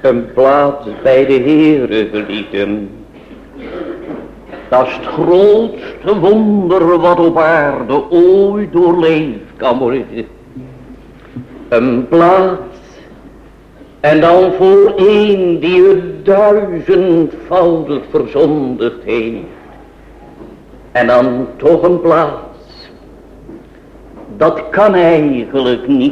een plaats bij de Heere gelieten. Dat is het grootste wonder wat op aarde ooit doorleefd kan worden. Een plaats, en dan voor een die het duizendvoudig verzondigd heeft. En dan toch een plaats, dat kan eigenlijk niet.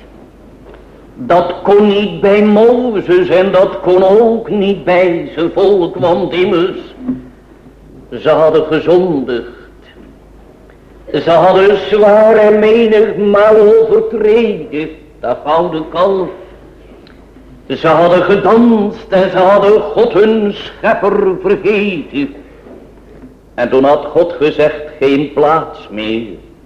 Dat kon niet bij Mozes en dat kon ook niet bij zijn volk, want immers, ze hadden gezondigd. Ze hadden zwaar en menigmaal overtreden, dat gouden kalf. Ze hadden gedanst en ze hadden God hun schepper vergeten. En toen had God gezegd, geen plaats meer.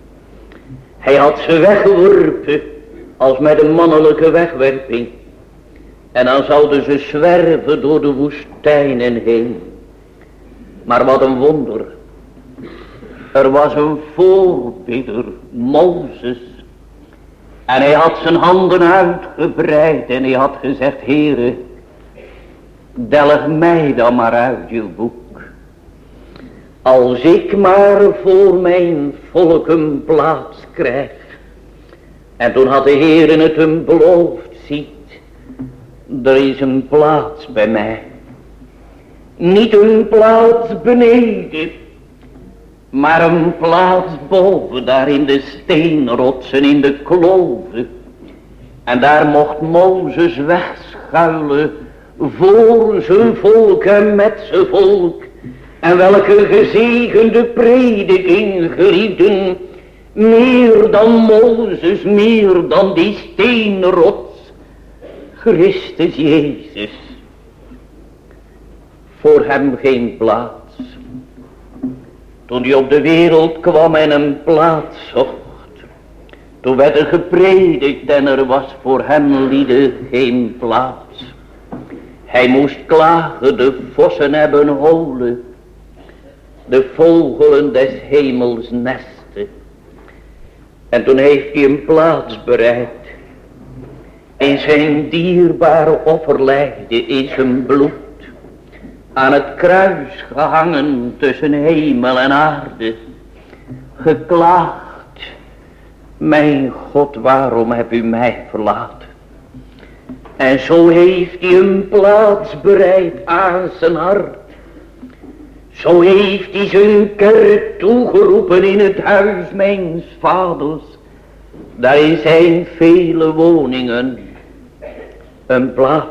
Hij had ze weggeworpen, als met een mannelijke wegwerping. En dan zouden ze zwerven door de woestijnen heen. Maar wat een wonder. Er was een voorbidder, Mozes. En hij had zijn handen uitgebreid en hij had gezegd, Heere, delg mij dan maar uit je boek. Als ik maar voor mijn volk een plaats krijg. En toen had de Heere het hem beloofd, ziet, er is een plaats bij mij. Niet een plaats beneden, maar een plaats boven, daar in de steenrotsen, in de kloven. En daar mocht Mozes wegschuilen voor zijn volk en met zijn volk. En welke gezegende prediking, geliefden, meer dan Mozes, meer dan die steenrots, Christus Jezus. Voor hem geen plaats. Toen hij op de wereld kwam en een plaats zocht, toen werd er gepredikt en er was voor hem lieden geen plaats. Hij moest klagen, de vossen hebben holen, de vogelen des hemels nesten. En toen heeft hij een plaats bereid. In zijn dierbare offerlijden is zijn bloed aan het kruis gehangen tussen hemel en aarde. Geklaagd, mijn God, waarom hebt u mij verlaten? En zo heeft hij een plaats bereid aan zijn hart. Zo heeft hij zijn kerk toegeroepen in het huis mijns vaders. Daarin zijn vele woningen, een plaats.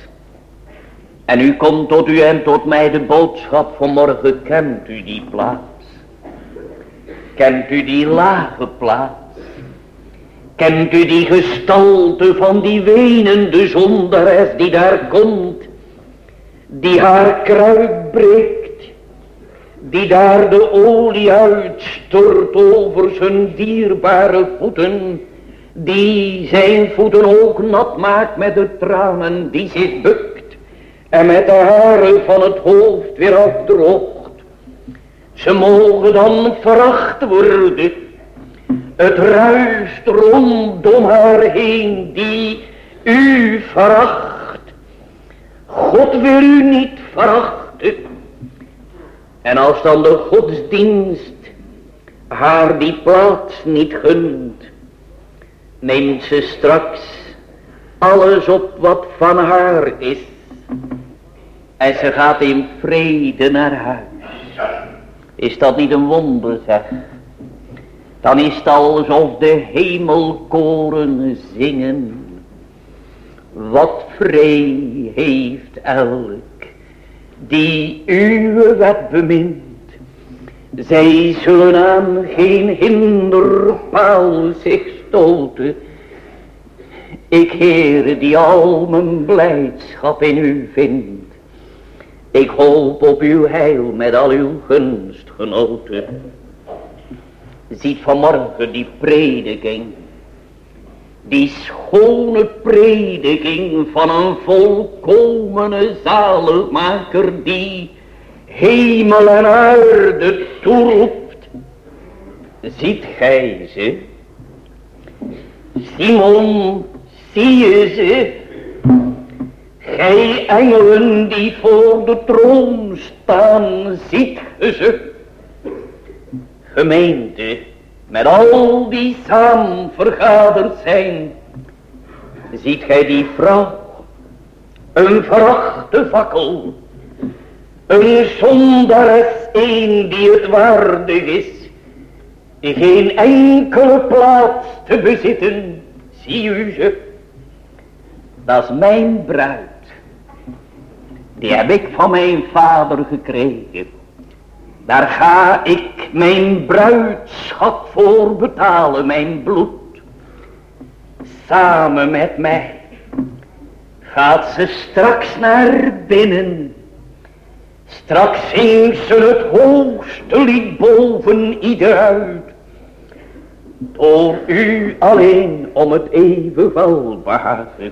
En u komt tot u en tot mij de boodschap vanmorgen, kent u die plaats? Kent u die lage plaats? Kent u die gestalte van die wenende zondares die daar komt? Die haar kruik breekt, die daar de olie uitstort over zijn dierbare voeten, die zijn voeten ook nat maakt met de tranen, die zich bukt en met de haren van het hoofd weer afdroogt. Ze mogen dan veracht worden. Het ruist rondom haar heen die u veracht. God wil u niet verachten. En als dan de godsdienst haar die plaats niet gunt, neemt ze straks alles op wat van haar is. En ze gaat in vrede naar huis. Is dat niet een wonder, zeg? Dan is het alsof de hemelkoren zingen. Wat vree heeft elk die uw wet bemint. Zij zullen aan geen hinderpaal zich stoten. Ik, Heere, die al mijn blijdschap in u vind. Ik hoop op uw heil met al uw gunstgenoten. Ziet vanmorgen die prediking. Die schone prediking van een volkomene zaligmaker die hemel en aarde toeroept. Ziet gij ze? Simon, zie je ze? Gij engelen die voor de troon staan, ziet ge ze? Gemeente, met al die samen vergaderd zijn, ziet gij die vrouw, een verachte fakkel, een zondares, een die het waardig is, geen enkele plaats te bezitten, zie u ze? Dat is mijn bruid. Die heb ik van mijn vader gekregen. Daar ga ik mijn bruidschat voor betalen, mijn bloed. Samen met mij gaat ze straks naar binnen. Straks zingt ze het hoogste lied boven ieder uit. Door u alleen om het eeuwig welbehagen.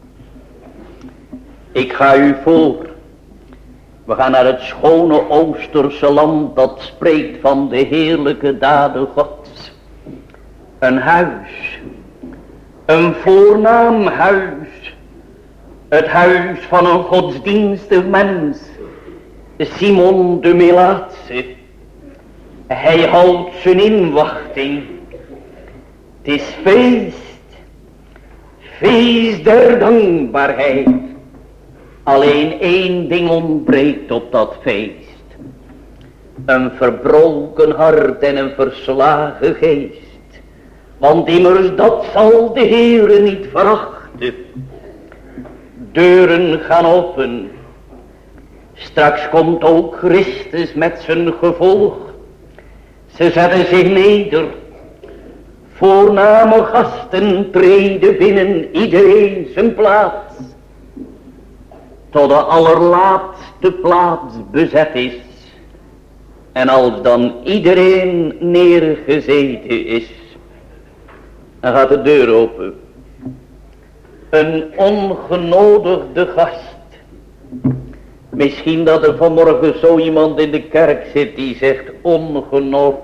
Ik ga u voor. We gaan naar het schone Oosterse land dat spreekt van de heerlijke daden Gods. Een huis. Een voornaam huis. Het huis van een godsdienstig mens. Simon de Melaatse. Hij houdt zijn inwachting. Het is feest. Feest der dankbaarheid. Alleen één ding ontbreekt op dat feest. Een verbroken hart en een verslagen geest. Want immers dat zal de Heere niet verachten. Deuren gaan open. Straks komt ook Christus met zijn gevolg. Ze zetten zich neder. Voorname gasten treden binnen, iedereen zijn plaats. Tot de allerlaatste plaats bezet is. En als dan iedereen neergezeten is, dan gaat de deur open. Een ongenodigde gast. Misschien dat er vanmorgen zo iemand in de kerk zit die zegt ongenood.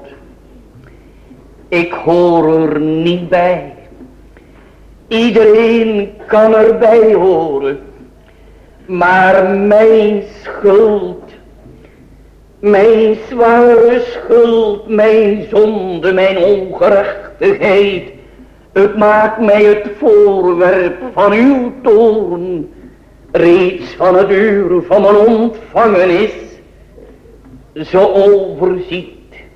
Ik hoor er niet bij. Iedereen kan erbij horen. Maar mijn schuld, mijn zware schuld, mijn zonde, mijn ongerechtigheid, het maakt mij het voorwerp van uw toorn, reeds van het uur van mijn ontvangenis, zo overziet.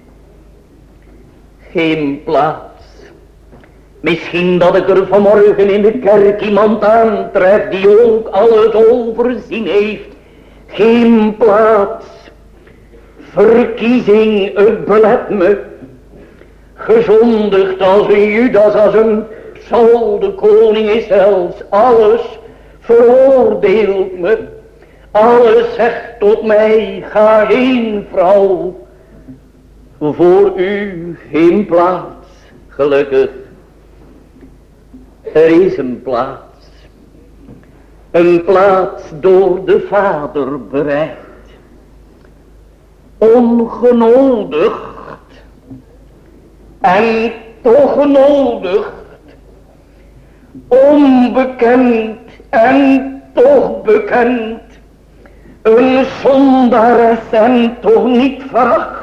Geen plaats. Misschien dat ik er vanmorgen in de kerk iemand aantref die ook al het overzien heeft. Geen plaats. Verkiezing, het belet me. Gezondigd als een Judas, als een Saul, de koning is zelfs. Alles veroordeelt me. Alles zegt tot mij, ga heen vrouw. Voor u geen plaats, gelukkig. Er is een plaats. Een plaats door de Vader bereid. Ongenodigd. En toch genodigd. Onbekend en toch bekend. Een zondares en toch niet veracht.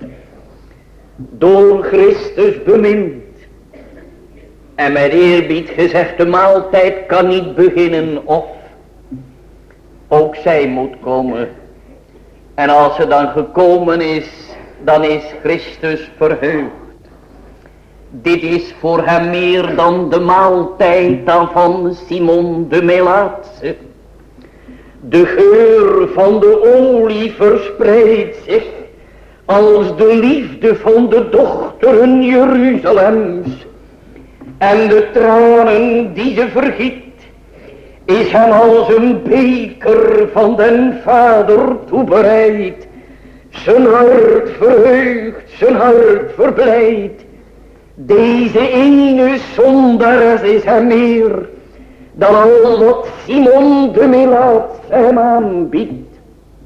Door Christus bemind. En met eerbied gezegd, de maaltijd kan niet beginnen of ook zij moet komen. En als ze dan gekomen is, dan is Christus verheugd. Dit is voor hem meer dan de maaltijd dan van Simon de Melaatse. De geur van de olie verspreidt zich als de liefde van de dochteren Jeruzalems. En de tranen die ze vergiet, is hem als een beker van den Vader toebereid. Zijn hart verheugt, zijn hart verblijdt. Deze ene zondares is hem meer dan al wat Simon de Melaatse hem aanbiedt.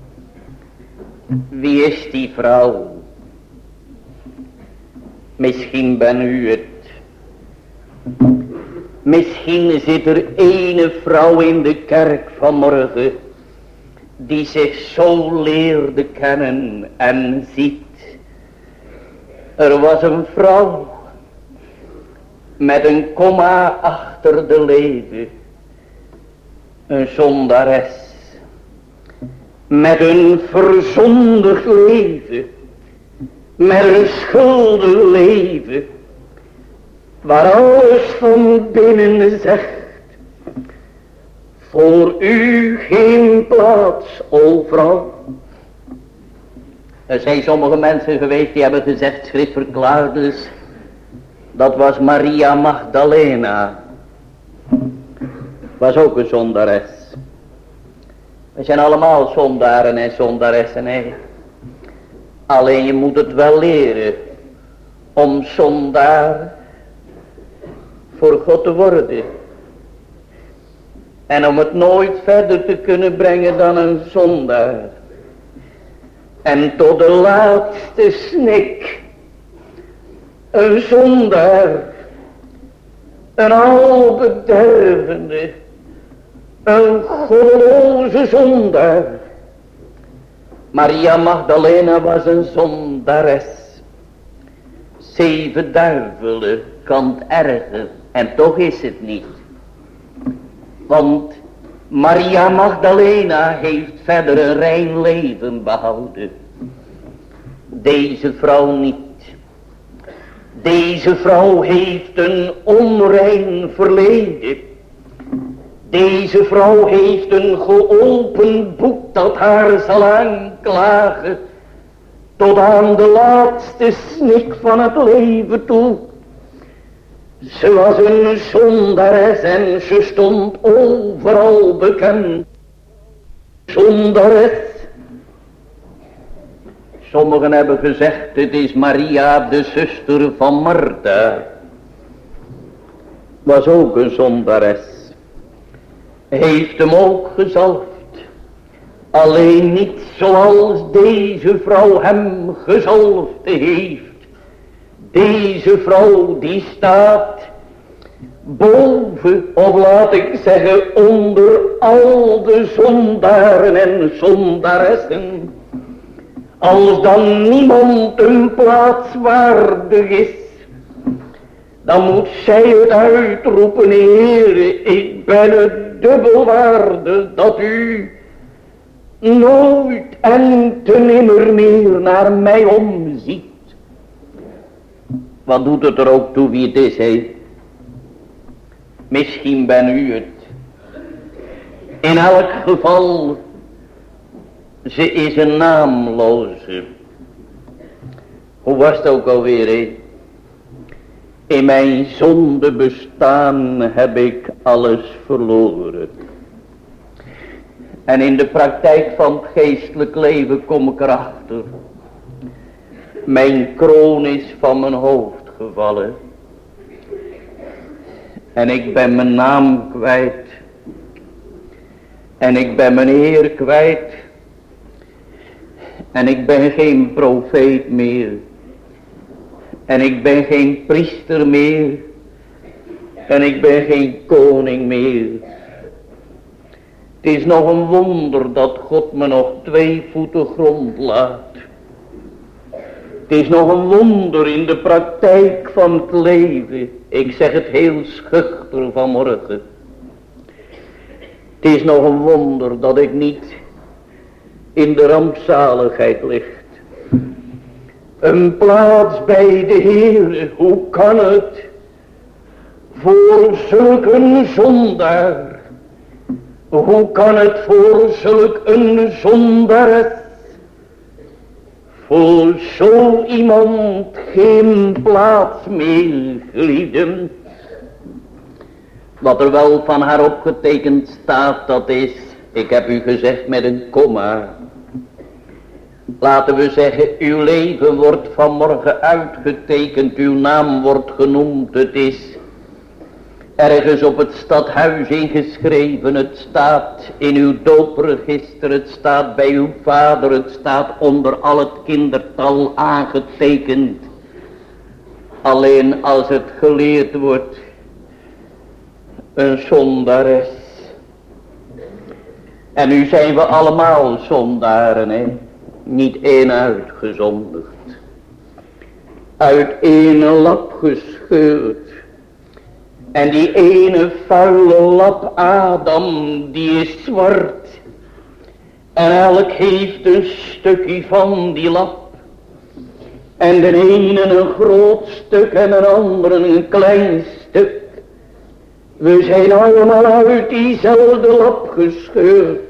Wie is die vrouw? Misschien ben u het. Misschien zit er ene vrouw in de kerk vanmorgen die zich zo leerde kennen en ziet. Er was een vrouw met een komma achter de leven, een zondares met een verzondigd leven, met een schuldig leven, waar alles van binnen zegt: voor u geen plaats, o vrouw. Er zijn sommige mensen geweest die hebben gezegd, schriftverklaarders, dat was Maria Magdalena. Was ook een zondares. We zijn allemaal zondaren en zondaressen. Hè? Alleen je moet het wel leren om zondaar voor God te worden. En om het nooit verder te kunnen brengen dan een zondaar. En tot de laatste snik een zondaar, een albedervende, een goddeloze zondaar. Maria Magdalena was een zondares. 7 duivelen kan het erger, en toch is het niet. Want Maria Magdalena heeft verder een rein leven behouden. Deze vrouw niet. Deze vrouw heeft een onrein verleden. Deze vrouw heeft een geopend boek dat haar zal aanklagen tot aan de laatste snik van het leven toe. Ze was een zondares en ze stond overal bekend. Zondares. Sommigen hebben gezegd, het is Maria, de zuster van Martha. Was ook een zondares. Heeft hem ook gezalfd. Alleen niet zoals deze vrouw hem gezalfd heeft. Deze vrouw die staat boven, of laat ik zeggen onder al de zondaren en zondaressen. Als dan niemand een plaats waardig is, dan moet zij het uitroepen: Heere, ik ben het dubbel waardig dat u nooit en te nimmer meer naar mij omziet. Wat doet het er ook toe wie het is, hé? Misschien ben u het. In elk geval, ze is een naamloze. Hoe was het ook alweer, hé? In mijn zonde bestaan heb ik alles verloren. En in de praktijk van het geestelijk leven kom ik erachter. Mijn kroon is van mijn hoofd gevallen. En ik ben mijn naam kwijt. En ik ben mijn eer kwijt. En ik ben geen profeet meer. En ik ben geen priester meer. En ik ben geen koning meer. Het is nog een wonder dat God me nog 2 voeten grond laat. Het is nog een wonder in de praktijk van het leven. Ik zeg het heel schuchter vanmorgen. Het is nog een wonder dat ik niet in de rampzaligheid ligt. Een plaats bij de Heere, hoe kan het voor zulk een zondaar? Hoe kan het voor zulk een zondares? Voor zo iemand geen plaats meer, geliefden. Wat er wel van haar opgetekend staat, dat is, ik heb u gezegd met een komma. Laten we zeggen, uw leven wordt vanmorgen uitgetekend, uw naam wordt genoemd. Het is ergens op het stadhuis ingeschreven, het staat in uw doopregister, het staat bij uw vader, het staat onder al het kindertal aangetekend. Alleen als het geleerd wordt, een zondares. En nu zijn we allemaal zondaren, hè? Niet één uitgezonderd. Uit ene lap gescheurd. En die ene vuile lap Adam, die is zwart. En elk heeft een stukje van die lap. En de ene een groot stuk en de andere een klein stuk. We zijn allemaal uit diezelfde lap gescheurd.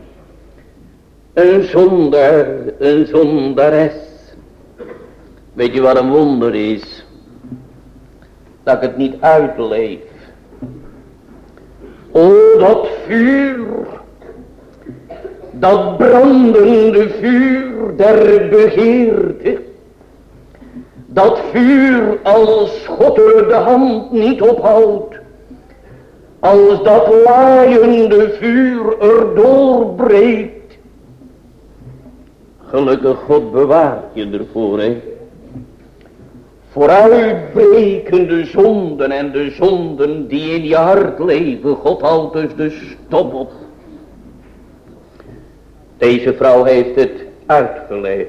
Een zondaar, een zondares. Weet je wat een wonder is? Dat ik het niet uitleef. O, dat vuur. Dat brandende vuur der begeerte. Dat vuur als God er de hand niet ophoudt. Als dat laaiende vuur er doorbreekt. Gelukkig God bewaart je ervoor, hè. Voor uitbrekende zonden en de zonden die in je hart leven. God houdt dus de stop op. Deze vrouw heeft het uitgeleefd.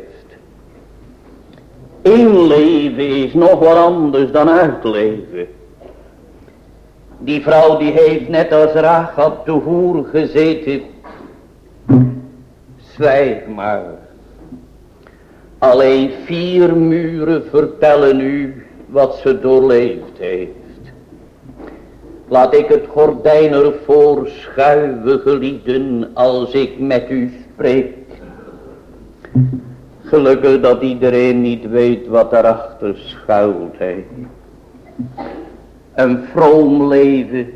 Inleven is nog wat anders dan uitleven. Die vrouw die heeft net als Rahab de hoer gezeten. Zwijg maar. Alleen 4 muren vertellen u wat ze doorleefd heeft. Laat ik het gordijn ervoor schuiven, gelieden, als ik met u spreek. Gelukkig dat iedereen niet weet wat daarachter schuilt, hè. Een vroom leven.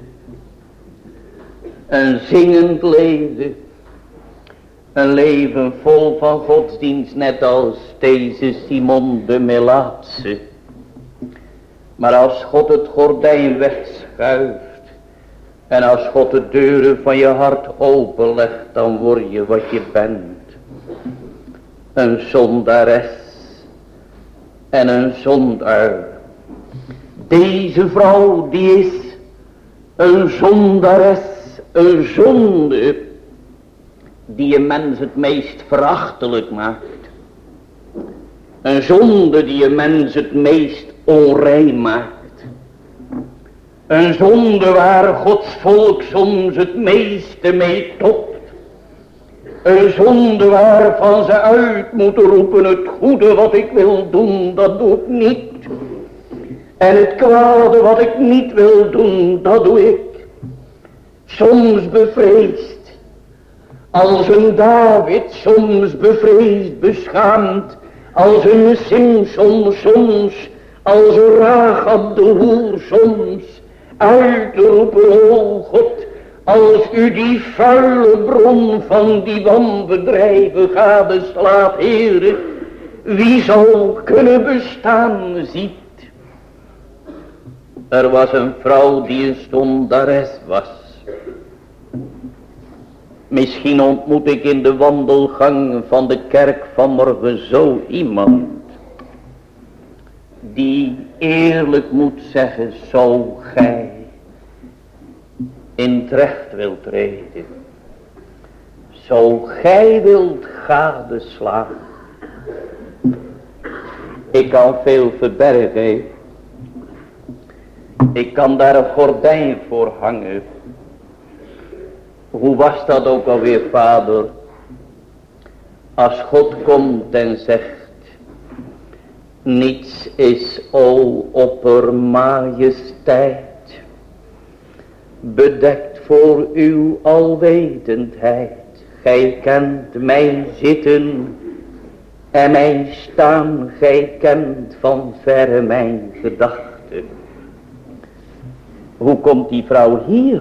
Een zingend leven. Een leven vol van godsdienst, net als deze Simon de Melaatse. Maar als God het gordijn wegschuift. En als God de deuren van je hart openlegt, dan word je wat je bent. Een zondares. En een zondaar. Deze vrouw die is een zondares. Een zonde. Die een mens het meest verachtelijk maakt. Een zonde die een mens het meest onrein maakt. Een zonde waar Gods volk soms het meeste mee topt. Een zonde waarvan ze uit moeten roepen: het goede wat ik wil doen, dat doe ik niet. En het kwade wat ik niet wil doen, dat doe ik. Soms bevreesd. Als een David, soms bevreesd, beschaamd. Als een Simson, soms. Als een Rahab de hoer, soms. Uitroepen, o God, als u die vuile bron van die wanbedrijven gadeslaat, Heere, wie zal kunnen bestaan, ziet. Er was een vrouw die een zondares was. Misschien ontmoet ik in de wandelgang van de kerk vanmorgen zo iemand, die eerlijk moet zeggen: zo gij in het recht wilt treden, zo gij wilt gadeslaan. Ik kan veel verbergen, ik kan daar een gordijn voor hangen. Hoe was dat ook alweer, vader? Als God komt en zegt: niets is, o oppermajesteit, bedekt voor uw alwetendheid. Gij kent mijn zitten en mijn staan, gij kent van verre mijn gedachten. Hoe komt die vrouw hier?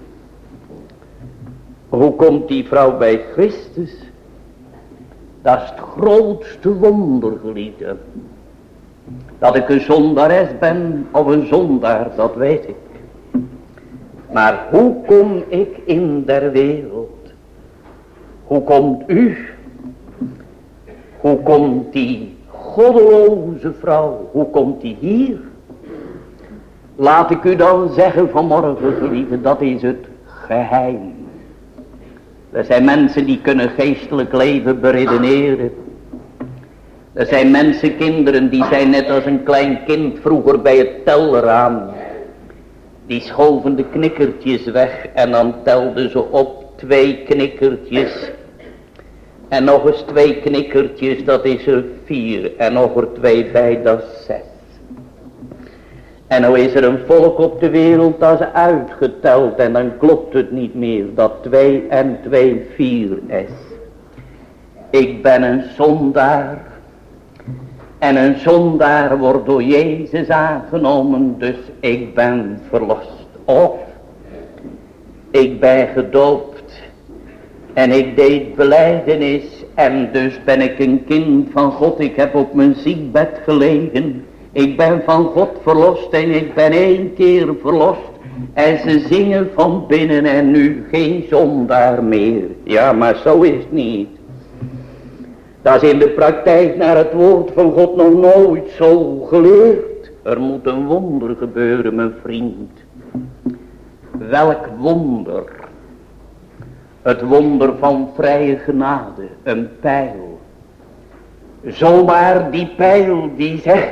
Hoe komt die vrouw bij Christus? Dat is het grootste wonder, gelieden. Dat ik een zondares ben of een zondaar, dat weet ik. Maar hoe kom ik in der wereld? Hoe komt u? Hoe komt die goddeloze vrouw? Hoe komt die hier? Laat ik u dan zeggen vanmorgen, geliefde, dat is het geheim. Er zijn mensen die kunnen geestelijk leven beredeneren. Er zijn mensen, kinderen, die zijn net als een klein kind vroeger bij het telraam. Die schoven de knikkertjes weg en dan telden ze op 2 knikkertjes. En nog eens 2 knikkertjes, dat is er 4. En nog er 2 bij, dat is 6. En nou is er een volk op de wereld, dat is uitgeteld en dan klopt het niet meer, dat 2 en 2 4 is. Ik ben een zondaar. En een zondaar wordt door Jezus aangenomen, dus ik ben verlost. Of ik ben gedoopt en ik deed belijdenis en dus ben ik een kind van God. Ik heb op mijn ziekbed gelegen. Ik ben van God verlost en ik ben 1 keer verlost. En ze zingen van binnen en nu geen zondaar meer. Ja, maar zo is het niet. Dat is in de praktijk naar het woord van God nog nooit zo geleerd. Er moet een wonder gebeuren, mijn vriend. Welk wonder? Het wonder van vrije genade, een pijl. Zomaar die pijl die zegt,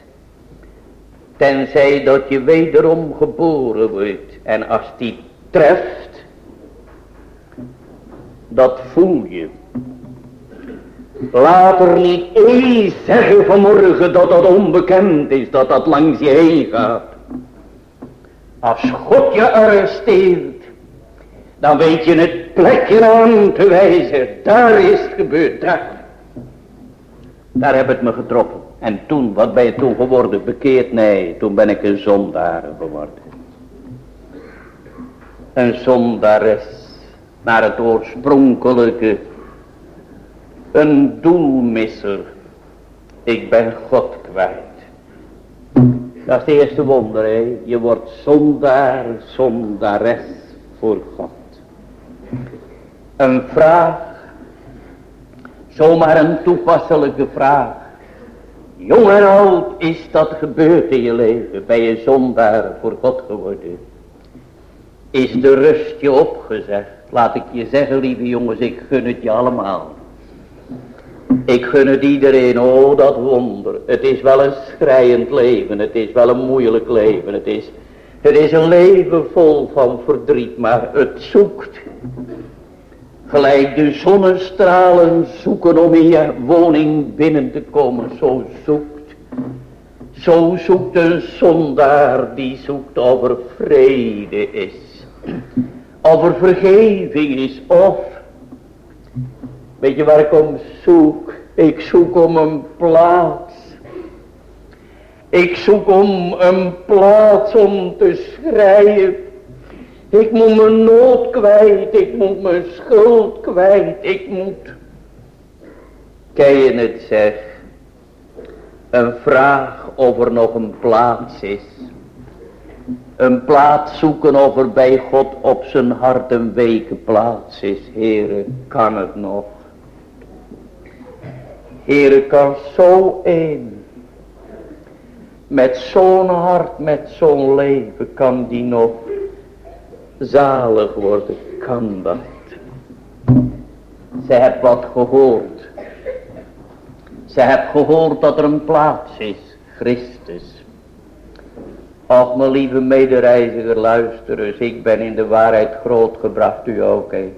tenzij dat je wederom geboren wordt. En als die treft, dat voel je. Laat er niet eens zeggen vanmorgen dat dat onbekend is, dat dat langs je heen gaat. Als God je arresteert, dan weet je het plekje aan te wijzen. Daar is het gebeurd, daar heb het me getroffen. En toen, wat ben je toen geworden? Bekeerd? Nee, toen ben ik een zondaar geworden. Een zondares naar het oorspronkelijke. Een doelmisser. Ik ben God kwijt. Dat is het eerste wonder, hè. Je wordt zondaar, zondares voor God. Een vraag. Zomaar een toepasselijke vraag. Jong en oud is dat gebeurd in je leven. Ben je zondaar voor God geworden? Is de rust je opgezegd? Laat ik je zeggen, lieve jongens, ik gun het je allemaal. Ik gun het iedereen, oh dat wonder. Het is wel een schreiend leven, het is wel een moeilijk leven. Het is een leven vol van verdriet, maar het zoekt. Gelijk de zonnestralen zoeken om in je woning binnen te komen, zo zoekt een zondaar die zoekt of er vrede is. Of er vergeving is, of, weet je waar ik om zoek? Ik zoek om een plaats. Ik zoek om een plaats om te schreien. Ik moet mijn nood kwijt, ik moet mijn schuld kwijt, ik moet. Ken je het zeg? Een vraag of er nog een plaats is. Een plaats zoeken of er bij God op zijn hart een weke plaats is. Heere, kan het nog? Heere, kan zo één. Met zo'n hart, met zo'n leven, kan die nog zalig worden? Kan dat? Ze hebt wat gehoord. Ze hebt gehoord dat er een plaats is. Christus. Och, mijn lieve medereiziger, luister eens. Ik ben in de waarheid grootgebracht, u ook, hè.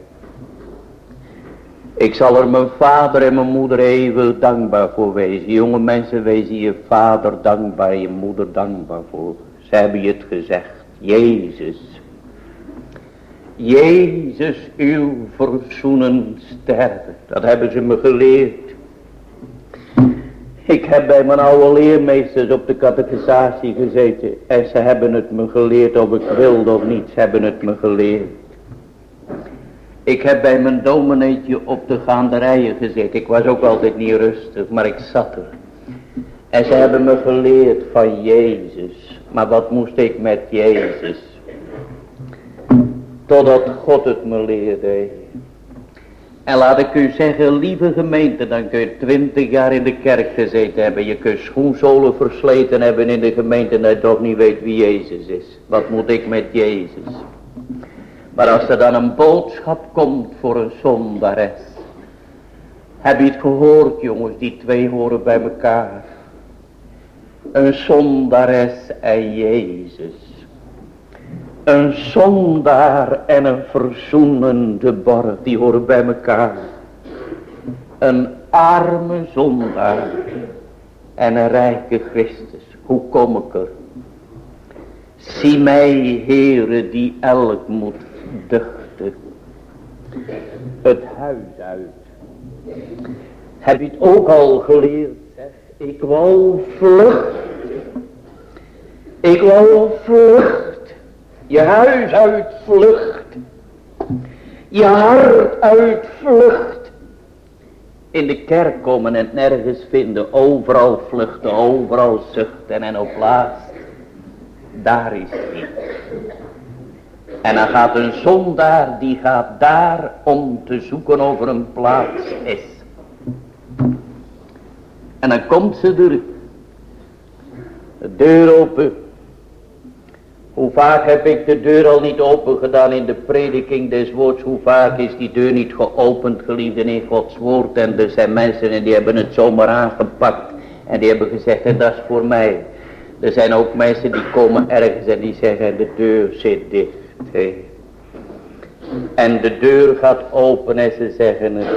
Ik zal er mijn vader en mijn moeder eeuwig dankbaar voor wezen. Jonge mensen, wees je vader dankbaar, je moeder dankbaar voor. Ze hebben je het gezegd. Jezus. Jezus, uw verzoenend sterven. Dat hebben ze me geleerd. Ik heb bij mijn oude leermeesters op de catechisatie gezeten. En ze hebben het me geleerd, of ik wilde of niet. Ze hebben het me geleerd. Ik heb bij mijn domineetje op de gaanderijen gezeten. Ik was ook altijd niet rustig, maar ik zat er. En ze hebben me geleerd van Jezus. Maar wat moest ik met Jezus? Totdat God het me leerde. En laat ik u zeggen, lieve gemeente, dan kun je 20 jaar in de kerk gezeten hebben. Je kunt schoenzolen versleten hebben in de gemeente en dat je toch niet weet wie Jezus is. Wat moet ik met Jezus? Maar als er dan een boodschap komt voor een zondares. Heb je het gehoord, jongens? Die twee horen bij elkaar. Een zondares en Jezus. Een zondaar en een verzoenende borg, die horen bij elkaar. Een arme zondaar en een rijke Christus. Hoe kom ik er? Zie mij, Heere, die elk moet duchten. Het huis uit. Heb je het ook al geleerd? Zeg? Ik wou vlucht. Ik wou vlucht. Je huis uit vlucht. Je hart uit vlucht. In de kerk komen en het nergens vinden. Overal vluchten, overal zuchten en op laatst. Daar is hij. En dan gaat een zondaar, die gaat daar om te zoeken over een plaats is. En dan komt ze er. De deur open. Hoe vaak heb ik de deur al niet open gedaan in de prediking des woords. Hoe vaak is die deur niet geopend, geliefden, in Gods woord. En er zijn mensen en die hebben het zomaar aangepakt. En die hebben gezegd, en dat is voor mij. Er zijn ook mensen die komen ergens en die zeggen, de deur zit dicht. Hey. En de deur gaat open en ze zeggen het.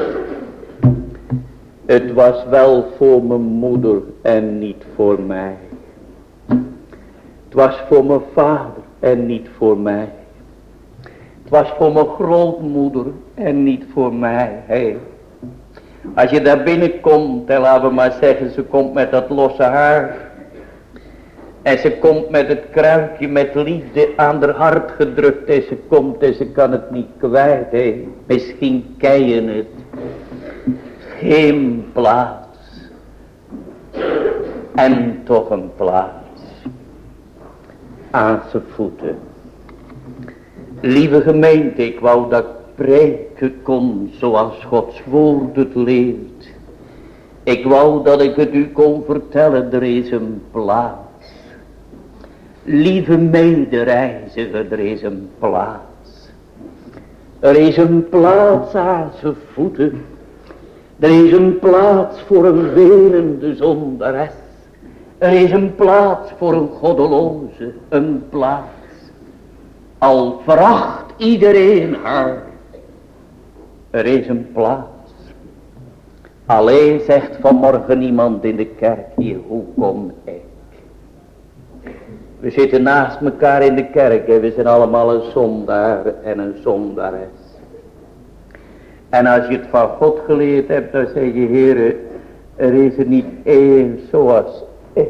Het was wel voor mijn moeder en niet voor mij. Het was voor mijn vader en niet voor mij. Het was voor mijn grootmoeder en niet voor mij. Hey. Als je daar binnenkomt, en laten we maar zeggen, ze komt met dat losse haar. En ze komt met het kruikje met liefde aan haar hart gedrukt. En ze komt en ze kan het niet kwijt. Hey. Misschien ken je het. Geen plaats. En toch een plaats. Aan zijn voeten. Lieve gemeente, ik wou dat ik preken kon zoals Gods woord het leert. Ik wou dat ik het u kon vertellen, er is een plaats. Lieve medereiziger, er is een plaats. Er is een plaats aan zijn voeten. Er is een plaats voor een wenende zondares. Er is een plaats voor een goddeloze, een plaats. Al veracht iedereen haar. Er is een plaats. Alleen zegt vanmorgen iemand in de kerk hier, hoe kom ik? We zitten naast elkaar in de kerk en we zijn allemaal een zondaar en een zondares. En als je het van God geleerd hebt, dan zeg je, Heere, er is er niet één zoals ik.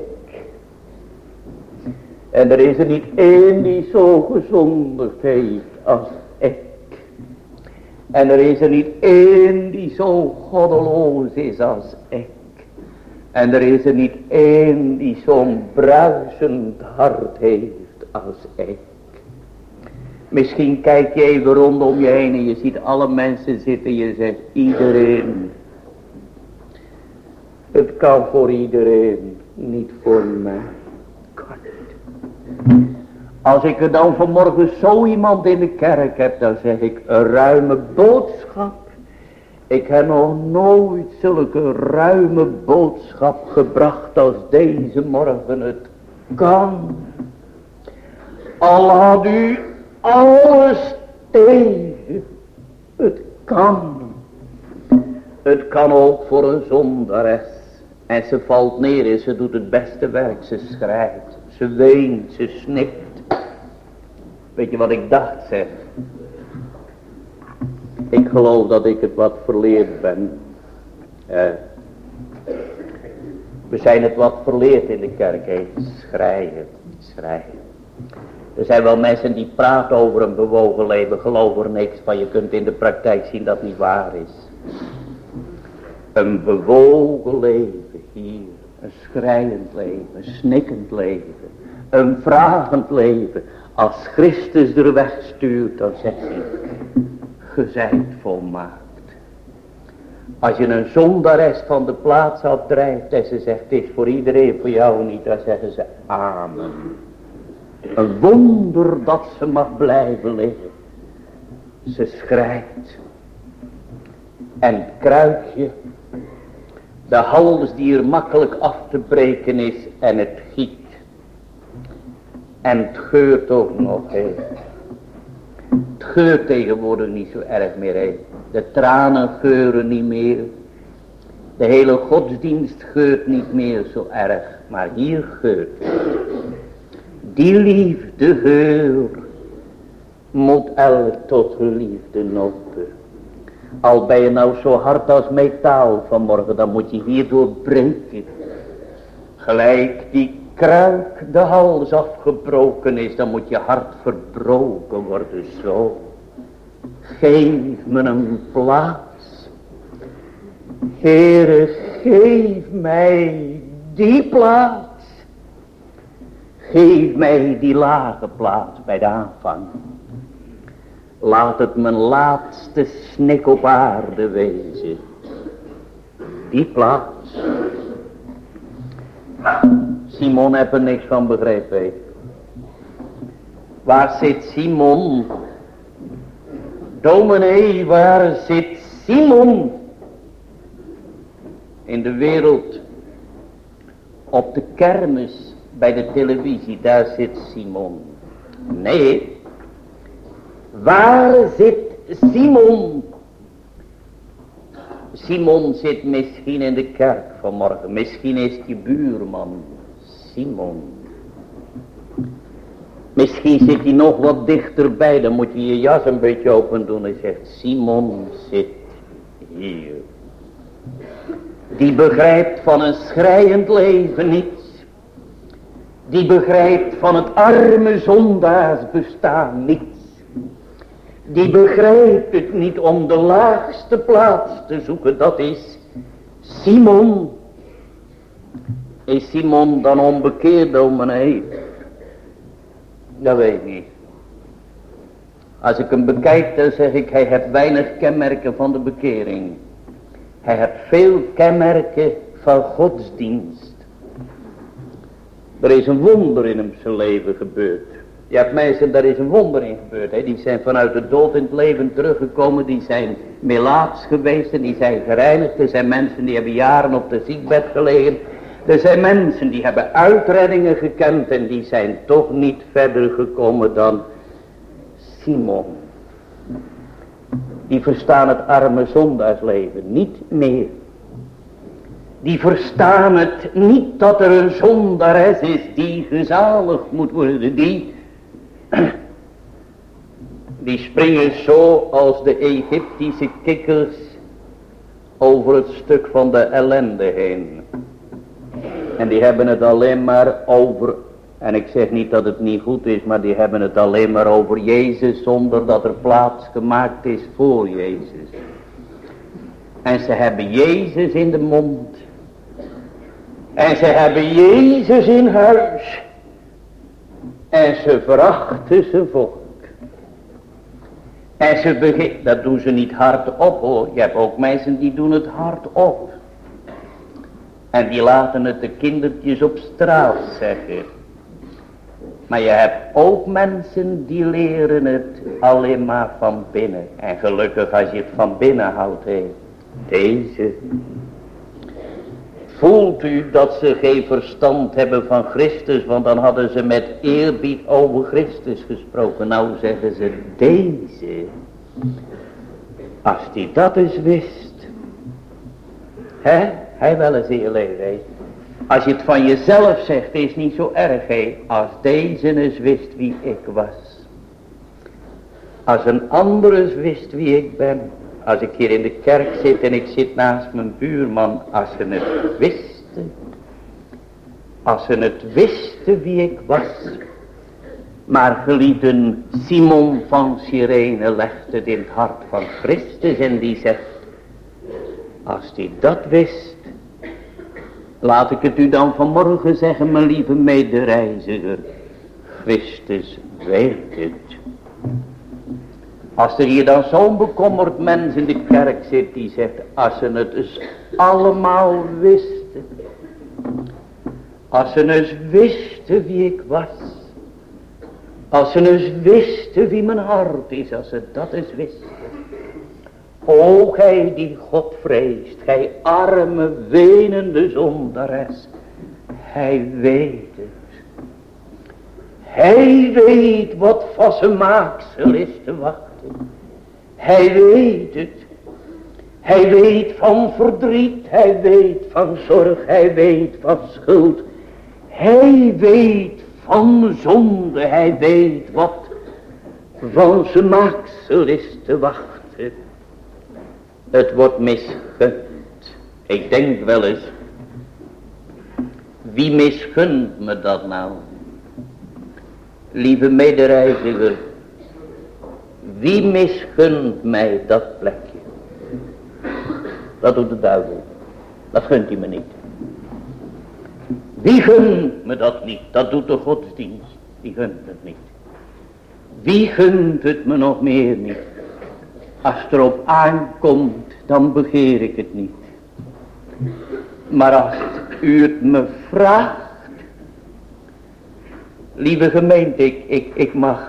En er is er niet één die zo gezondigd heeft als ik. En er is er niet één die zo goddeloos is als ik. En er is er niet één die zo'n bruisend hart heeft als ik. Misschien kijk je even rondom je heen en je ziet alle mensen zitten. Je zegt iedereen. Het kan voor iedereen, niet voor mij. Kan niet. Als ik er dan vanmorgen zo iemand in de kerk heb, dan zeg ik een ruime boodschap. Ik heb nog nooit zulke ruime boodschap gebracht als deze morgen. Het kan. Al had u alles tegen. Het kan. Het kan ook voor een zondares. En ze valt neer en ze doet het beste werk. Ze schrijft, ze weent, ze snikt. Weet je wat ik dacht, zeg? Ik geloof dat ik het wat verleerd ben. We zijn het wat verleerd in de kerk. Schrijven, schrijven. Er zijn wel mensen die praten over een bewogen leven. Geloof er niks van. Je kunt in de praktijk zien dat het niet waar is. Een bewogen leven hier. Een schrijend leven. Een snikkend leven. Een vragend leven. Als Christus er wegstuurt, dan zegt hij, ge zijt volmaakt. Als je een zondares van de plaats afdrijft en ze zegt, het is voor iedereen, voor jou niet, dan zeggen ze amen. Een wonder dat ze mag blijven liggen. Ze schrijft. En het kruikje, de hals die er makkelijk af te breken is en het giet. En het geurt ook nog, hè. Het geurt tegenwoordig niet zo erg meer, hè. De tranen geuren niet meer. De hele godsdienst geurt niet meer zo erg. Maar hier geurt het. Die liefde geur moet elk tot geliefde nopen. Al ben je nou zo hard als metaal vanmorgen, dan moet je hierdoor breken. Gelijk die kruik de hals afgebroken is, dan moet je hart verbroken worden zo. Geef me een plaats. Heere, geef mij die plaats. Geef mij die lage plaats bij de aanvang. Laat het mijn laatste snik op aarde wezen. Die plaats. Simon heeft er niks van begrepen. Waar zit Simon? Dominee, waar zit Simon? In de wereld. Op de kermis. Bij de televisie. Daar zit Simon. Nee. Waar zit Simon? Simon zit misschien in de kerk vanmorgen. Misschien is die buurman. Simon. Misschien zit hij nog wat dichterbij. Dan moet je je jas een beetje open doen. En zegt Simon zit hier. Die begrijpt van een schreiend leven niets. Die begrijpt van het arme zondaarsbestaan niets. Die begrijpt het niet om de laagste plaats te zoeken. Dat is Simon. Is Simon dan onbekeerd, dominee? Dat weet ik niet. Als ik hem bekijk, dan zeg ik, hij heeft weinig kenmerken van de bekering. Hij heeft veel kenmerken van godsdienst. Er is een wonder in hem zijn leven gebeurd. Je hebt mensen, daar is een wonder in gebeurd. Hè. Die zijn vanuit de dood in het leven teruggekomen. Die zijn melaats geweest en die zijn gereinigd. Er zijn mensen die hebben jaren op de ziekbed gelegen. Er zijn mensen die hebben uitreddingen gekend en die zijn toch niet verder gekomen dan Simon. Die verstaan het arme zondaarsleven niet meer. Die verstaan het niet dat er een zondares is die gezaligd moet worden. Die springen zo als de Egyptische kikkers over het stuk van de ellende heen. En die hebben het alleen maar over, en ik zeg niet dat het niet goed is, maar die hebben het alleen maar over Jezus zonder dat er plaats gemaakt is voor Jezus. En ze hebben Jezus in de mond. En ze hebben Jezus in huis. En ze verachten zijn volk. En ze beginnen, dat doen ze niet hardop hoor. Je hebt ook mensen die doen het hardop. En die laten het de kindertjes op straat zeggen. Maar je hebt ook mensen die leren het alleen maar van binnen. En gelukkig als je het van binnen houdt. Hé. Deze. Voelt u dat ze geen verstand hebben van Christus. Want dan hadden ze met eerbied over Christus gesproken. Nou zeggen ze deze. Als die dat eens wist. Hè? Hij wel eens in je leven. He. Als je het van jezelf zegt is niet zo erg. He. Als deze eens wist wie ik was. Als een ander eens wist wie ik ben. Als ik hier in de kerk zit en ik zit naast mijn buurman. Als ze het wisten. Als ze het wisten wie ik was. Maar geliefden, Simon van Cyrene legt het in het hart van Christus. En die zegt. Als die dat wist. Laat ik het u dan vanmorgen zeggen, mijn lieve medereiziger. Christus weet het. Als er hier dan zo'n bekommerd mens in de kerk zit die zegt, als ze het dus allemaal wisten. Als ze dus wisten wie ik was. Als ze dus wisten wie mijn hart is, als ze dat eens wisten. O gij die God vreest, gij arme wenende zondares. Hij weet het. Hij weet wat van zijn maaksel is te wachten. Hij weet het. Hij weet van verdriet, hij weet van zorg, hij weet van schuld. Hij weet van zonde, hij weet wat van zijn maaksel is te wachten. Het wordt misgund. Ik denk wel eens, wie misgunt me dat nou? Lieve medereiziger, wie misgunt mij dat plekje? Dat doet de duivel. Dat gunt hij me niet. Wie gunt me dat niet? Dat doet de godsdienst. Die gunt het niet. Wie gunt het me nog meer niet? Als het erop aankomt, dan begeer ik het niet. Maar als u het me vraagt, lieve gemeente, ik mag,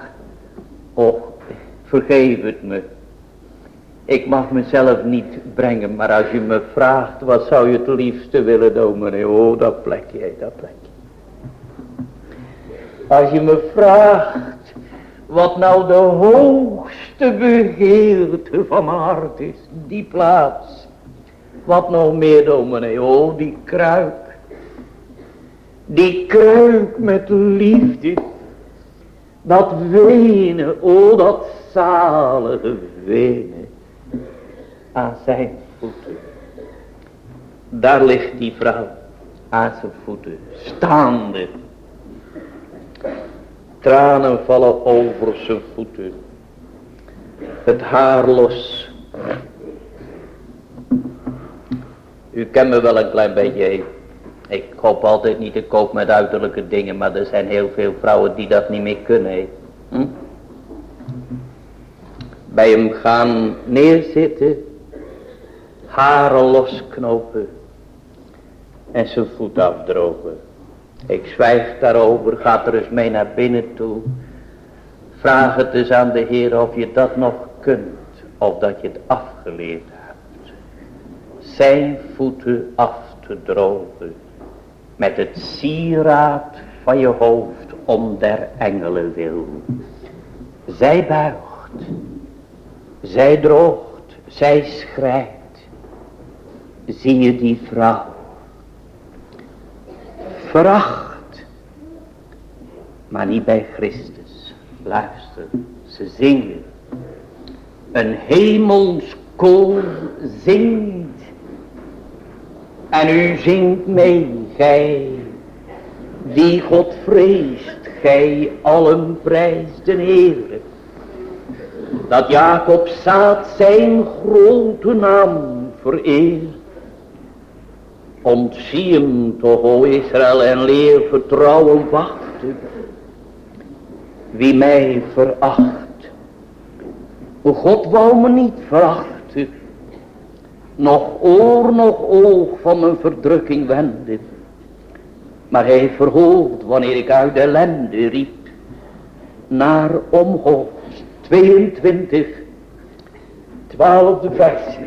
vergeef het me. Ik mag mezelf niet brengen, maar als je me vraagt, wat zou je het liefste willen, dominee? Oh, dat plekje, dat plekje. Als je me vraagt, wat nou de hoogste begeerte van mijn hart is, die plaats. Wat nog meer, dominee? Oh, die kruik. Die kruik met liefde. Dat wenen, oh, dat zalige wenen. Aan zijn voeten. Daar ligt die vrouw. Aan zijn voeten. Staande. Tranen vallen over zijn voeten. Het haar los. U kent me wel een klein beetje. Ik koop altijd niet te koop met uiterlijke dingen. Maar er zijn heel veel vrouwen die dat niet meer kunnen. Bij hem gaan neerzitten. Haren losknopen. En zijn voet afdrogen. Ik zwijg daarover. Ga er eens mee naar binnen toe. Vraag het eens aan de Heer of je dat nog kunt. Of dat je het afgeleerd hebt. Zijn voeten af te drogen. Met het sieraad van je hoofd om der engelen wil. Zij buigt. Zij droogt. Zij schrijft. Zie je die vrouw. Veracht. Maar niet bij Christus. Luister. Ze zingen. Een hemelskoor zingt. En u zingt mee, gij die God vreest, gij allen prijst den Heere. Dat Jacob zaad zijn grote naam vereert. Ontzie hem toch, o Israël, en leer vertrouwen wachten. Wie mij veracht, o God wou me niet verachten. Nog oor, nog oog van mijn verdrukking wenden. Maar hij verhoogd wanneer ik uit de ellende riep. Naar omhoog. 22, 12e versje.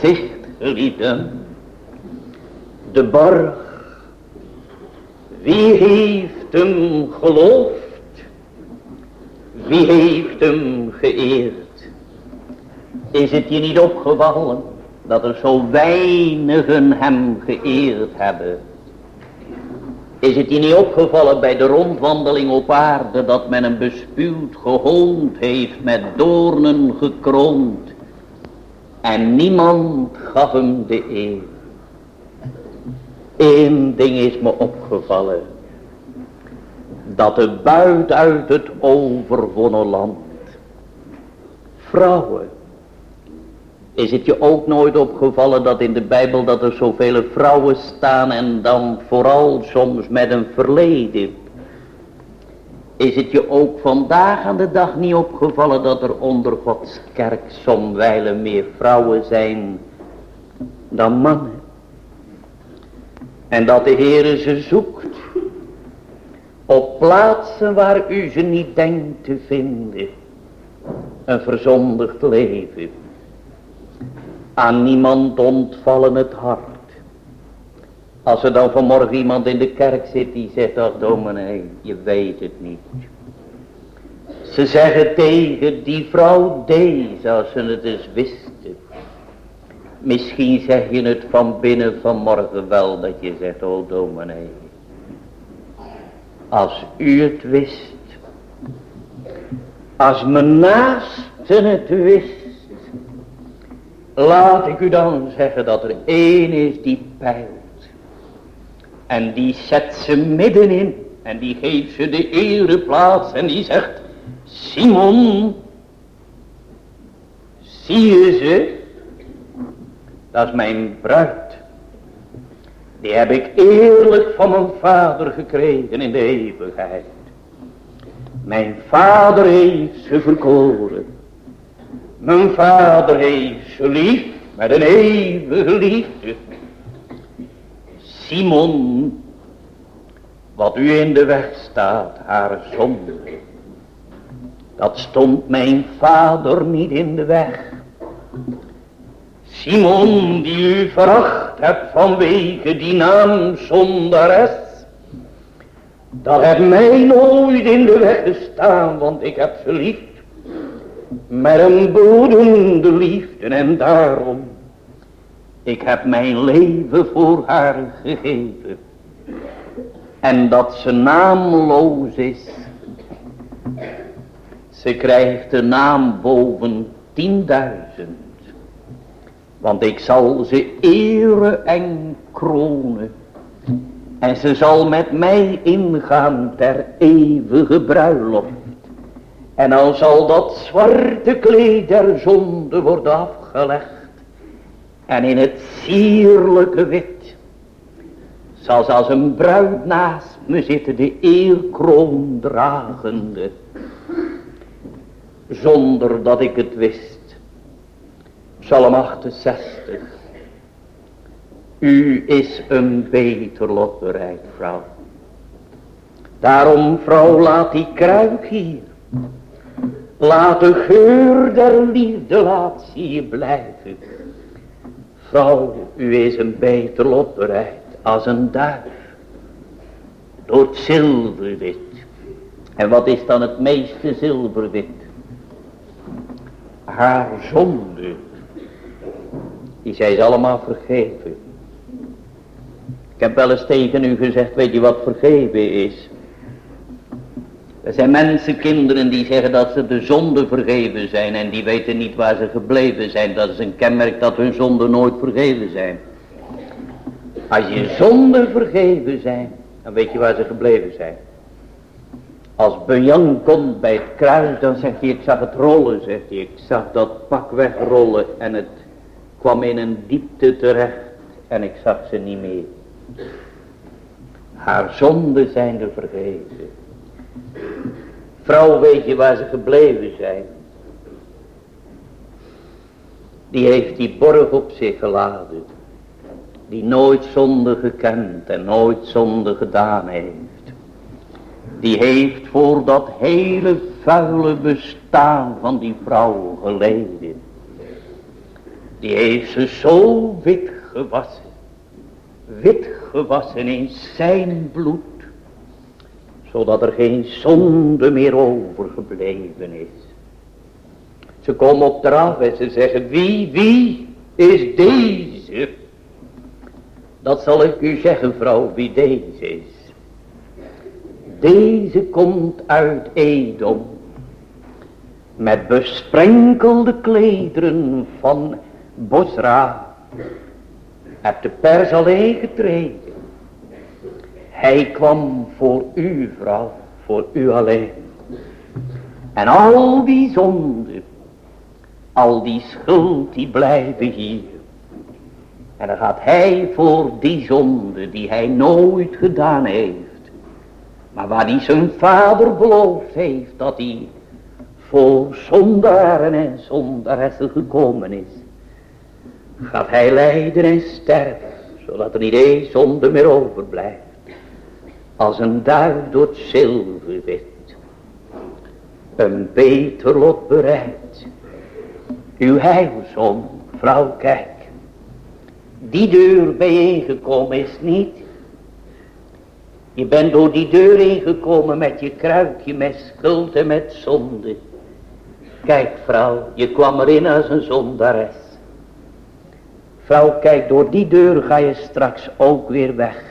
gezicht, geliefden. De borg, wie heeft hem geloofd? Wie heeft hem geëerd? Is het je niet opgevallen dat er zo weinigen hem geëerd hebben? Is het je niet opgevallen bij de rondwandeling op aarde dat men hem bespuwd, gehoond heeft, met doornen gekroond en niemand gaf hem de eer? Eén ding is me opgevallen, dat de buit uit het overwonnen land, vrouwen. Is het je ook nooit opgevallen dat in de Bijbel dat er zoveel vrouwen staan en dan vooral soms met een verleden? Is het je ook vandaag aan de dag niet opgevallen dat er onder Gods kerk somwijlen meer vrouwen zijn dan mannen? En dat de Heere ze zoekt op plaatsen waar u ze niet denkt te vinden. Een verzondigd leven. Aan niemand ontvallen het hart. Als er dan vanmorgen iemand in de kerk zit die zegt, ach dominee, je weet het niet. Ze zeggen tegen die vrouw deze, als ze het eens wisten. Misschien zeg je het van binnen vanmorgen wel, dat je zegt, oh dominee. Als u het wist. Als mijn naasten het wist. Laat ik u dan zeggen dat er één is die peilt. En die zet ze middenin. En die geeft ze de ereplaats. En die zegt, Simon, zie je ze? Dat is mijn bruid. Die heb ik eerlijk van mijn vader gekregen in de eeuwigheid. Mijn vader heeft ze verkoren. Mijn vader heeft ze lief met een eeuwige liefde. Simon, wat u in de weg staat, haar zonde, dat stond mijn vader niet in de weg. Simon, die u veracht hebt vanwege die naam zondares, dat heeft mij nooit in de weg gestaan, want ik heb ze lief. Met een bloedende liefde en daarom, ik heb mijn leven voor haar gegeven. En dat ze naamloos is, ze krijgt de naam boven 10.000. Want ik zal ze eren en kronen. En ze zal met mij ingaan ter eeuwige bruiloft. En dan zal dat zwarte kleed der zonde worden afgelegd. En in het sierlijke wit zal ze als een bruid naast me zitten, de eerkroon dragende. Zonder dat ik het wist. Psalm 68. U is een beter lot bereid, vrouw. Daarom, vrouw, laat die kruik hier. Laat de geur der liefde, laat ze hier blijven. Vrouw, u is een beter lot bereid als een duif. Door het zilverwit. En wat is dan het meeste zilverwit? Haar zonde. Die zij is allemaal vergeven. Ik heb wel eens tegen u gezegd, weet je wat vergeven is? Er zijn mensenkinderen die zeggen dat ze de zonde vergeven zijn en die weten niet waar ze gebleven zijn. Dat is een kenmerk dat hun zonden nooit vergeven zijn. Als je zonden vergeven zijn, dan weet je waar ze gebleven zijn. Als Bunyan komt bij het kruis, dan zegt hij, ik zag het rollen, zegt hij. Ik zag dat pak wegrollen en het kwam in een diepte terecht en ik zag ze niet meer. Haar zonden zijn er vergeven. Vrouw, weet je waar ze gebleven zijn? Die heeft die borg op zich geladen. Die nooit zonde gekend en nooit zonde gedaan heeft. Die heeft voor dat hele vuile bestaan van die vrouw geleden. Die heeft ze zo wit gewassen. Wit gewassen in zijn bloed. Zodat er geen zonde meer overgebleven is. Ze komen op eraf en ze zeggen, wie is deze? Dat zal ik u zeggen, vrouw, wie deze is. Deze komt uit Edom. Met besprenkelde klederen van Bosra. Hebt de pers alleen getreden. Hij kwam voor u, vrouw, voor u alleen. En al die zonden, al die schuld, die blijven hier. En dan gaat hij voor die zonde die hij nooit gedaan heeft. Maar waar hij zijn vader beloofd heeft dat hij voor zondaren en zondaressen gekomen is. Gaat hij lijden en sterven, zodat er niet één zonde meer overblijft. Als een duif door het zilverwit, een beter lot bereidt. Uw heilsom, vrouw, kijk. Die deur ben je ingekomen is niet. Je bent door die deur ingekomen met je kruikje, met schuld en met zonde. Kijk, vrouw, je kwam erin als een zondares. Vrouw, kijk, door die deur ga je straks ook weer weg.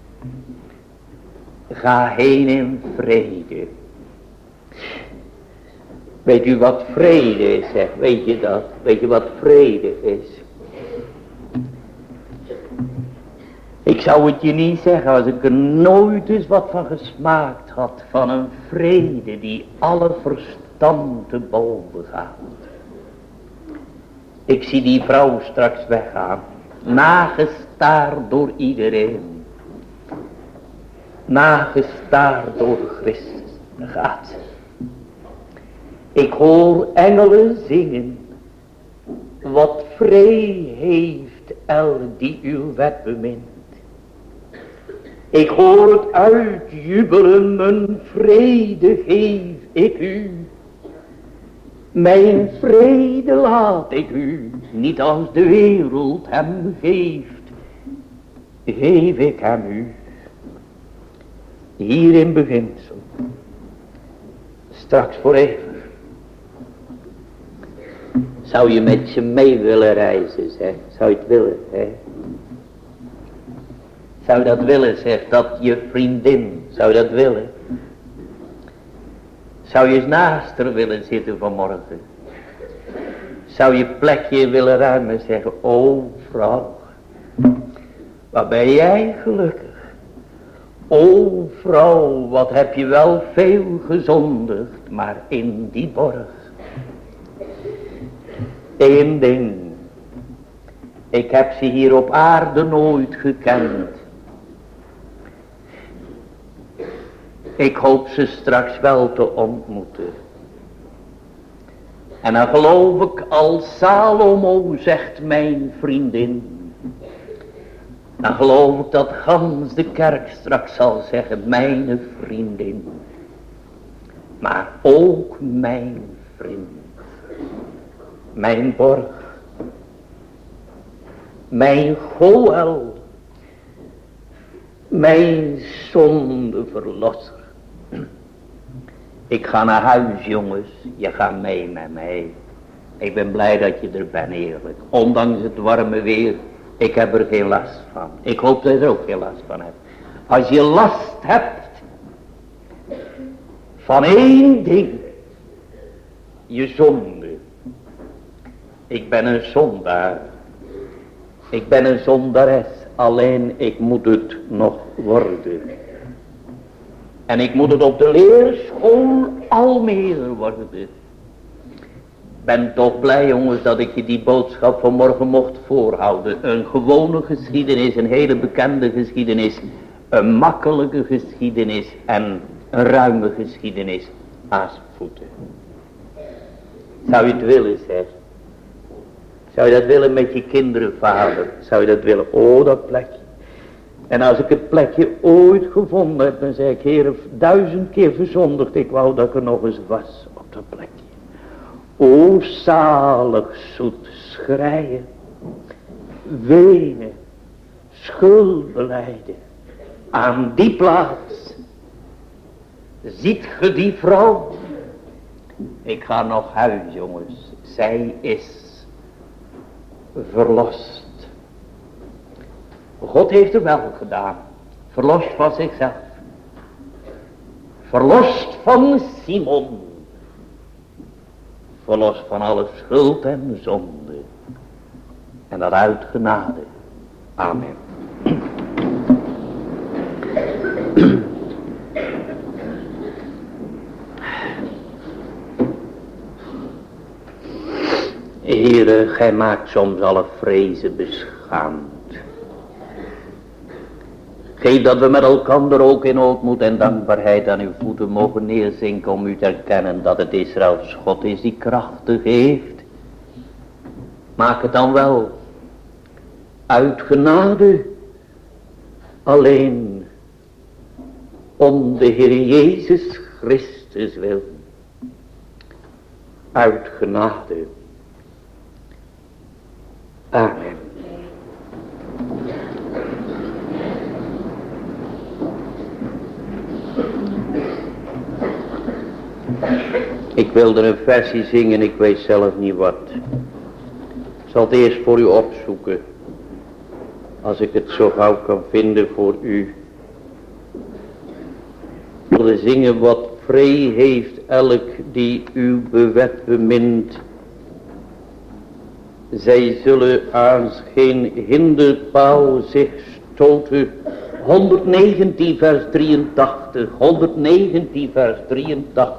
Ga heen in vrede. Weet u wat vrede is, zeg? Weet je dat? Weet je wat vrede is? Ik zou het je niet zeggen als ik er nooit eens wat van gesmaakt had. Van een vrede die alle verstand te boven gaat. Ik zie die vrouw straks weggaan. Nagestaard door iedereen. Nagestaard door Christus. Daar gaat ze. Ik hoor engelen zingen. Wat vree heeft el die uw wet bemint. Ik hoor het uitjubelen, mijn vrede geef ik u. Mijn vrede laat ik u, niet als de wereld hem geeft, geef ik hem u. Hier in beginsel, straks voor even. Zou je met je mee willen reizen, zeg? Zou je het willen, hè? Zou je dat willen, zeg, dat je vriendin, zou je dat willen? Zou je eens naast haar willen zitten vanmorgen? Zou je plekje willen ruimen, zeggen, o vrouw, wat ben jij gelukkig? O vrouw, wat heb je wel veel gezondigd, maar in die borg. Eén ding, ik heb ze hier op aarde nooit gekend. Ik hoop ze straks wel te ontmoeten. En dan geloof ik als Salomo zegt mijn vriendin. Dan geloof ik dat gans de kerk straks zal zeggen mijn vriendin. Maar ook mijn vriend. Mijn borg. Mijn Goël. Mijn zondeverlosser. Ik ga naar huis, jongens. Je gaat mee met mij. Ik ben blij dat je er bent, eerlijk. Ondanks het warme weer. Ik heb er geen last van. Ik hoop dat je er ook geen last van hebt. Als je last hebt. Van één ding. Je zonde. Ik ben een zondaar. Ik ben een zondares. Alleen ik moet het nog worden. En ik moet het op de leerschool al meer worden. Ben toch blij, jongens, dat ik je die boodschap vanmorgen mocht voorhouden. Een gewone geschiedenis, een hele bekende geschiedenis. Een makkelijke geschiedenis en een ruime geschiedenis. Aasvoeten. Zou je het willen, zeg? Zou je dat willen met je kinderen, vader? Zou je dat willen? Oh, dat plekje. En als ik het plekje ooit gevonden heb, dan zeg ik, Heer, 1000 keer verzondigd. Ik wou dat ik er nog eens was op dat plekje. O, zalig zoet schreien. wenen, schuld belijden. Aan die plaats ziet ge die vrouw. Ik ga nog huis, jongens. Zij is verlost. God heeft er wel gedaan. Verlost van zichzelf. Verlost van Simon. Verlost van alle schuld en zonde. En dat uit genade. Amen. Heere, gij maakt soms alle vrezen beschaamd. Geef dat we met elkander ook in ootmoed en dankbaarheid aan uw voeten mogen neerzinken om u te erkennen dat het Israëls God is die krachtig heeft. Maak het dan wel uit genade, alleen om de Heer Jezus Christus wil. Uit genade. Amen. Ik wilde een versje zingen, ik weet zelf niet wat. Ik zal het eerst voor u opzoeken. Als ik het zo gauw kan vinden voor u. Ik wilde zingen: wat vree heeft elk die uw wet bemint. Zij zullen aan geen hinderpaal zich stoten. 119 vers 83. 119 vers 83.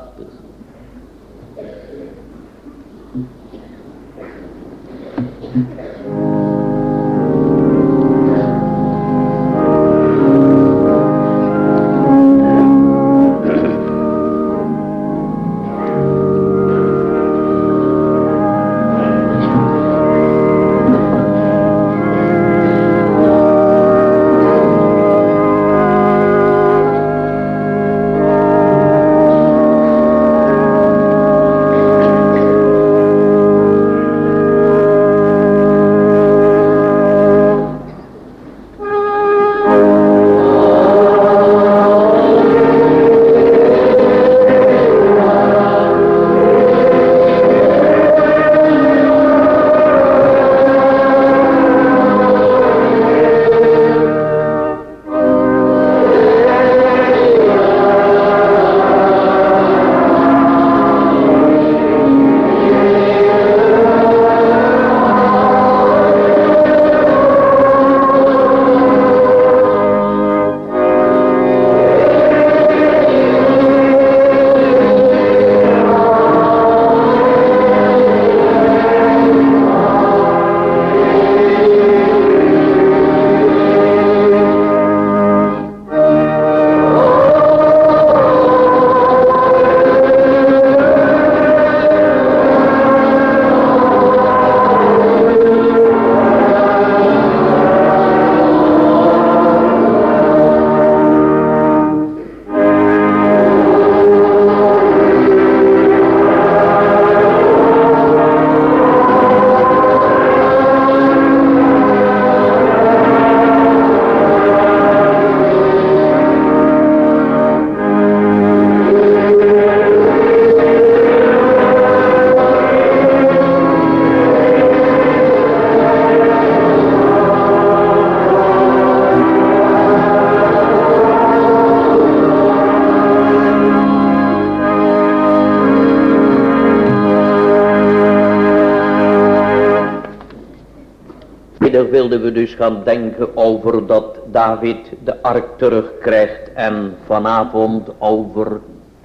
Wilden we dus gaan denken over dat David de ark terugkrijgt en vanavond over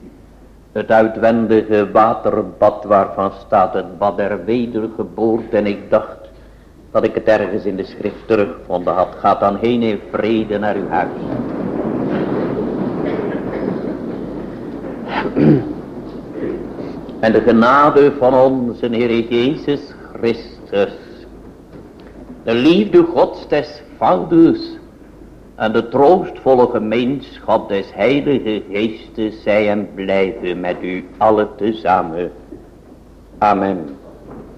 het uitwendige waterbad waarvan staat het bad der wedergeboorte. En ik dacht dat ik het ergens in de schrift teruggevonden had. Ga dan heen in vrede naar uw huis. En de genade van onze Heer Jezus Christus, de liefde Gods des Vaders en de troostvolle gemeenschap des Heilige Geestes zij en blijven met u alle tezamen. Amen.